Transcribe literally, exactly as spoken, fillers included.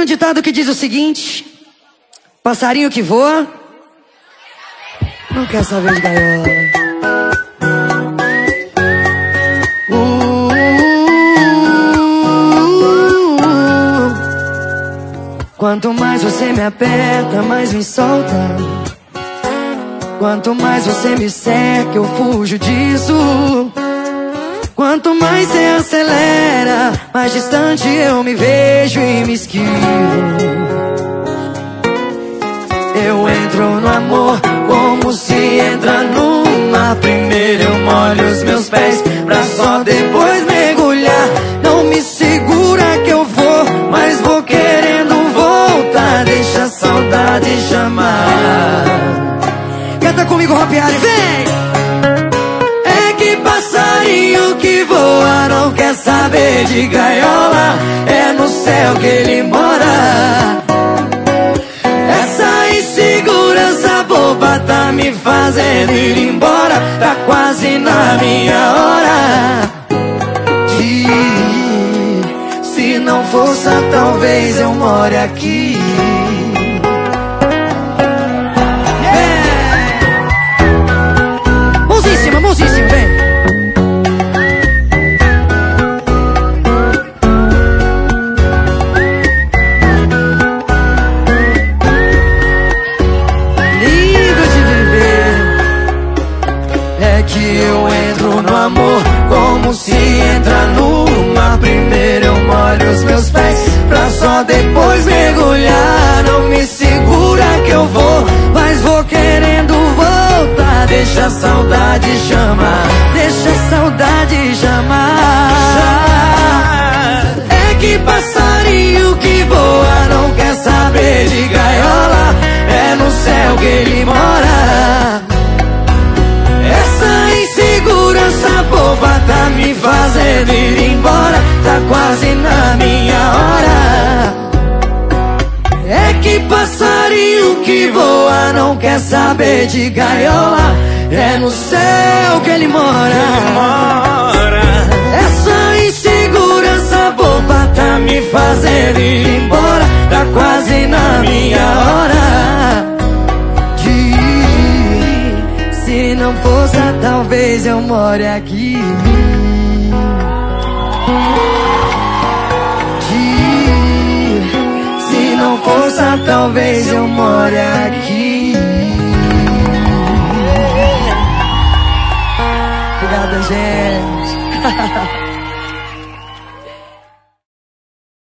um ditado que diz o seguinte: passarinho que voa não quer saber de gaiola. Quanto mais você me aperta, mais me solta. Quanto mais você me cerca, eu fujo disso. Quanto mais você acelera, mais distante eu me vejo e me esquivo. Eu entro no amor como se entra no mar. Primeiro eu molho os meus pés pra só depois mergulhar. Não me segura que eu vou, mas vou querendo voltar. Deixa a saudade chamar. Canta comigo, Hopiari, vem! É que passarinho que voa não quer saber de gaiola. É no céu que ele mora. Essa insegurança boba tá me fazendo ir embora. Tá quase na minha hora de ir. Se não fosse, talvez eu more aqui. Mãozinha, vem. Lindo de viver. É que eu entro no amor como se entra no mar. Primeiro eu molho os meus pés pra só depois mergulhar. Não me segura que eu vou, mas vou querendo voltar. Deixa a saudade chamar, deixa a saudade chamar. É que passarinho que voa não quer saber de gaiola. É no céu que ele mora. Essa insegurança boba tá me fazendo ir embora. Tá quase na minha hora. É que passarinho que voa não quer saber de gaiola. É no céu que ele mora. Essa insegurança boba tá me fazendo ir embora. Tá quase na minha hora de ir. Se não fosse, talvez eu more aqui. De ir. Se não fosse, talvez eu more aqui. Obrigada, gente.